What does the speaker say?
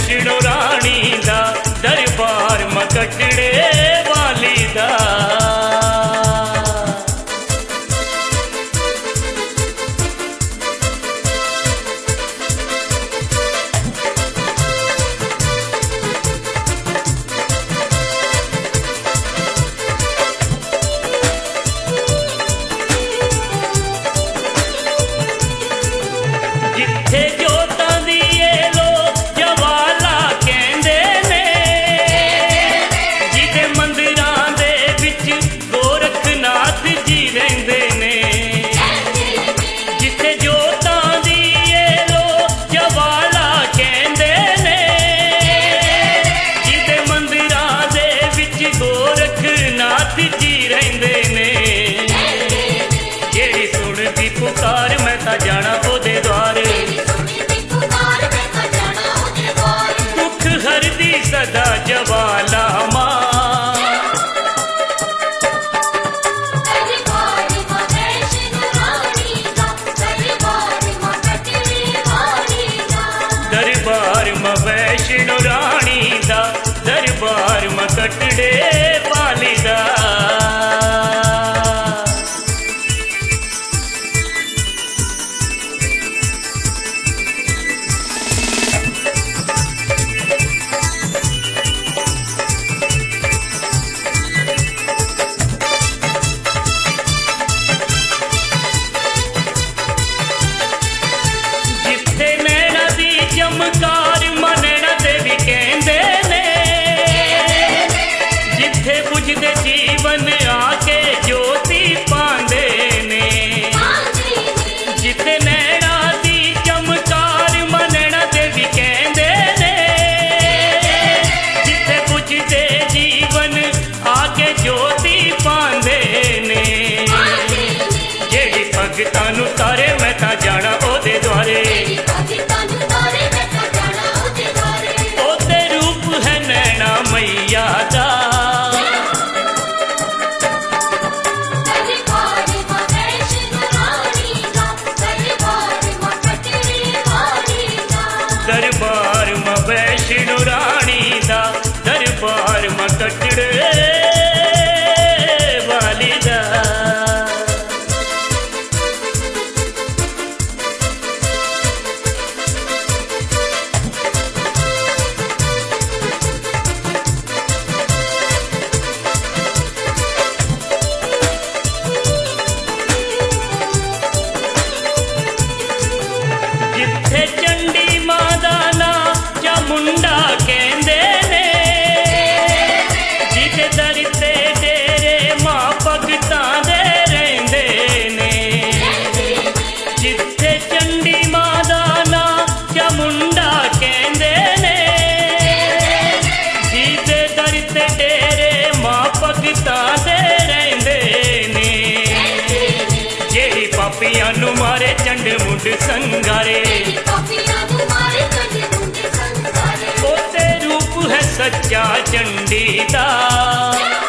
वैष्णो रानी दा दरबार मकटड़े वाली दा। जिथे जोतां दी लोग जवाला कहंदे ने, जिथे मंदिरां दे विच गोरखनाथ जी रहिंदे ने। जिथे जोतां दी लोग जवाला कहंदे ने, जिथे मंदिरां दे विच गोरखनाथ जी रहिंदे ने। जेड़ी सुणदी पुकार मैं तां जाना ओदे द्वारे, दुख हरदी सदा जवाला मां। दरबार मां वैष्णो रानी दा दरबार मकटड़े वाली दा। चमकार मनना देवी कहंदे ने, जिथे बुझदे जीवन आके ज्योति पांदे ने। जिथे नैना दी चमकार मनना देवी कहंदे ने, जिथे बुझदे जीवन आके ज्योति पांदे ने। जेड़ी भगतां नूं तारे मैं तां जाना ओदे द्वारे, मैया दा। दरबार मां वैष्णो रानी दा दरबार मकटड़े वाली दा। जिथे चंडी मां दा नां चामुंडा कहंदे ने, जिथे दर ते डेरे मां भगतां दे रहिंदे ने। जिथे चंडी मां दा नां चामुंडा कहंदे ने, जिथे दर ते डेरे मां भगतां दे रहिंदे ने। जेड़ी पापियां नूं मारे चंड मुंड संगारे, ओते रूप है सच्चा चंडी दा।